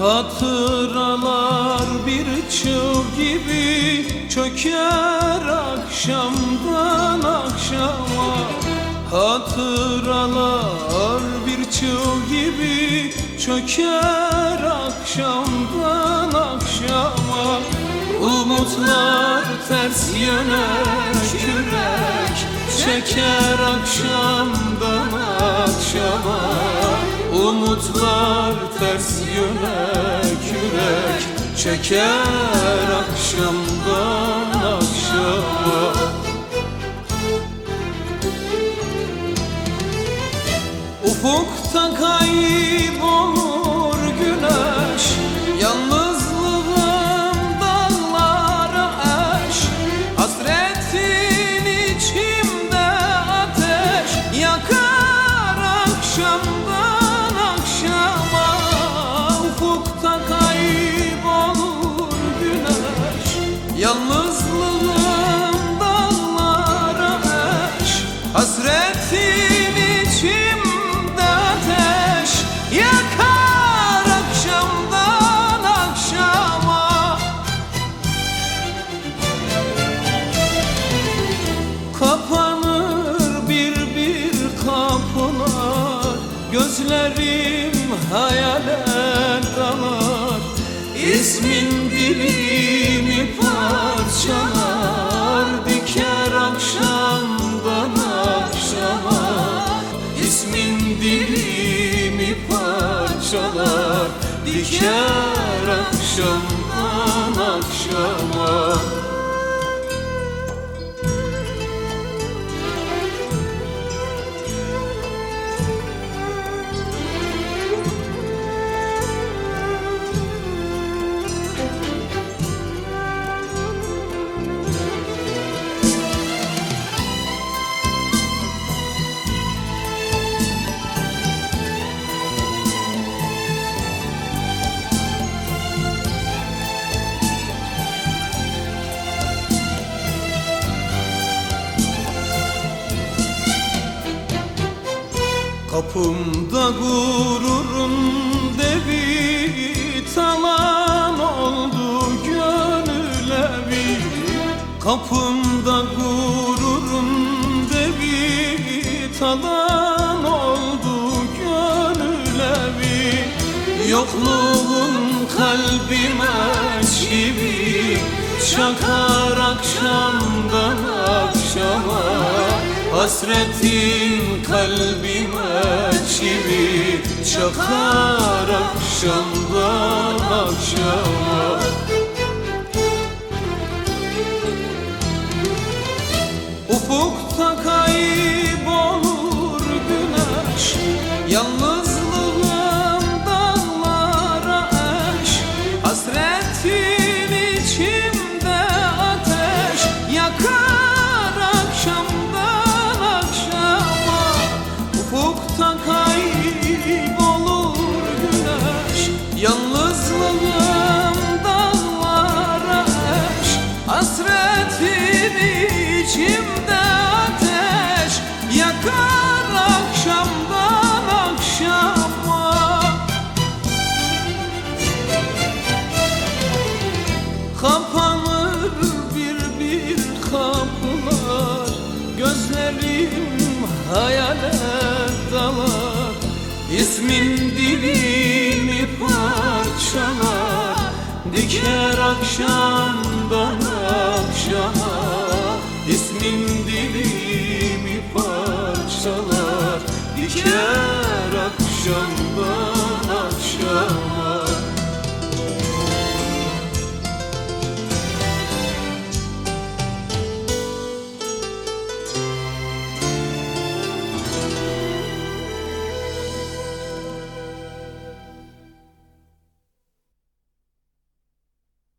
Hatıralar bir çığ gibi çöker akşamdan akşama. Hatıralar bir çığ gibi çöker akşamdan akşama. Umutlar ters yöne kürek çeker akşamdan akşama. Umutlar ters yöne kürek çeker akşamdan akşama. Ufukta kaybolur güneş, yalnızlığım dağlara eş. Hasretin içimde ateş yakar akşamdan akşama. Ufukta kaybolur güneş, yalnızlığım dağlara eş. Hasretin içimde ateş yakar akşamdan akşama. Kapanır bir bir kapılar, gözlerim hayale dalar. İsmin dilimi parçalar, diker akşamdan akşama. İsmin dilimi parçalar, diker akşamdan akşama. Kapımda gururun devi talan oldu gönül evi. Kapımda gururun devi talan oldu gönül evi. Yokluğun kalbime çivi çakar akşamdan akşama. Hasretin kalbime çivi çakar akşamdan akşama. Ufukta kaybolur güneş, yalnızlığım dağlara eş. Hasretin içimde ateş yakar akşamdan akşama. Ufukta kaybolur güneş, yalnızlığım dağlara eş. Hasretin içimde ateş yakar akşamdan akşama. Kapanır bir bir kapılar, gözlerim hayale dalar. İsmin dilimi parçalar, diker akşamdan akşama. İsmin dilimi parçalar, diker akşamdan